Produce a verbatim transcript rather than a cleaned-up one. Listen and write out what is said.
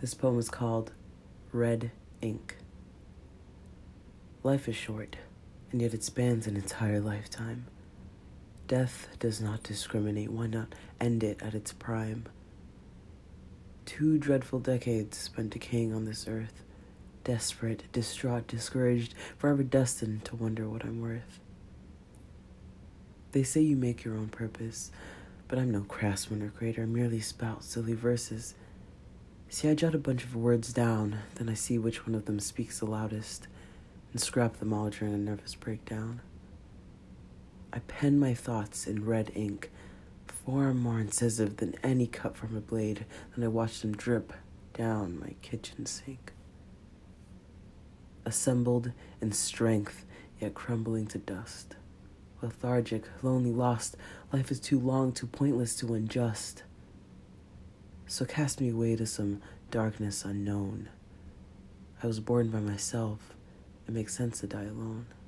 This poem is called Red Ink. Life is short, and yet it spans an entire lifetime. Death does not discriminate. Why not end it at its prime? Two dreadful decades spent decaying on this earth, desperate, distraught, discouraged, forever destined to wonder what I'm worth. They say you make your own purpose, but I'm no craftsman or creator, merely spout silly verses. See, I jot a bunch of words down, then I see which one of them speaks the loudest, and scrap them all during a nervous breakdown. I pen my thoughts in red ink, far more incisive than any cut from a blade, and I watch them drip down my kitchen sink. Assembled in strength, yet crumbling to dust. Lethargic, lonely, lost, life is too long, too pointless, too unjust. So cast me away to some darkness unknown. I was born by myself. It makes sense to die alone.